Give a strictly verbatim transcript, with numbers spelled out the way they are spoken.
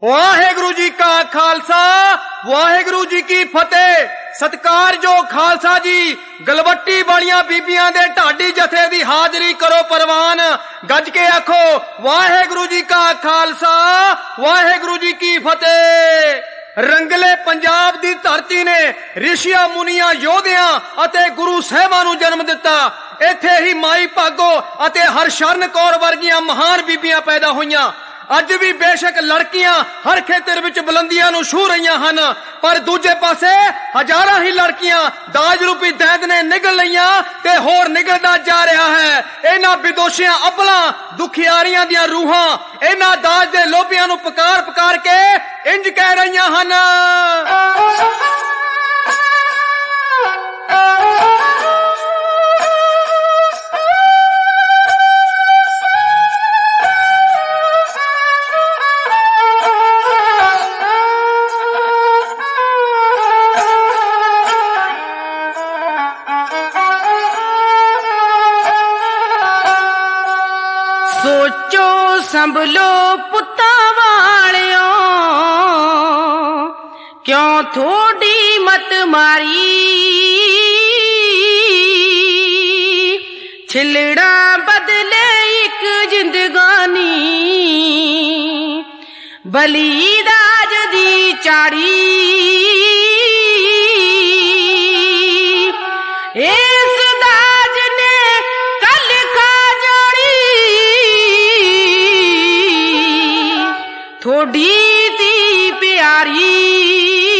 वाहेगुरु जी का खालसा वाहेगुरु जी की फतेह। सत्कार जो खालसा जी गलवट्टी वालियां बीबियां दे ढाडी जथे दी हाजरी करो परवान। गज के आखो वाहेगुरु जी का खालसा वाहेगुरु जी की फतेह। रंगले पंजाब दी धरती ने ऋषिया मुनिया योधिया अते गुरु साहिबां नूं जन्म दिता। इत्थे ही माई भागो अते हरशरण कौर वर्गियां महान बीबियां पैदा होईयां। अज भी बेशक लड़कियां हर खेतर विच बुलंदियां नूं छू रहीआं हन, पर दूजे पासे हजारां ही लड़कियां दाज रूपी दैंद ने निगल लईआं ते होर निगलदा जा रहा है। इन्हां विदोशियां अबलां दुखियारियां दियां रूहां इन्हां दाज दे लोभियां नूं पुकार पुकार के इंज कह रहीआं हन। सोचो संभलो पुत्ता वालियो क्यों थोड़ी मत मारी। छिलड़ा बदले एक जिंदगानी बली दाज दी चाड़ी। इस दाज ने कल खा जोड़ी थोड़ी दी प्यारी।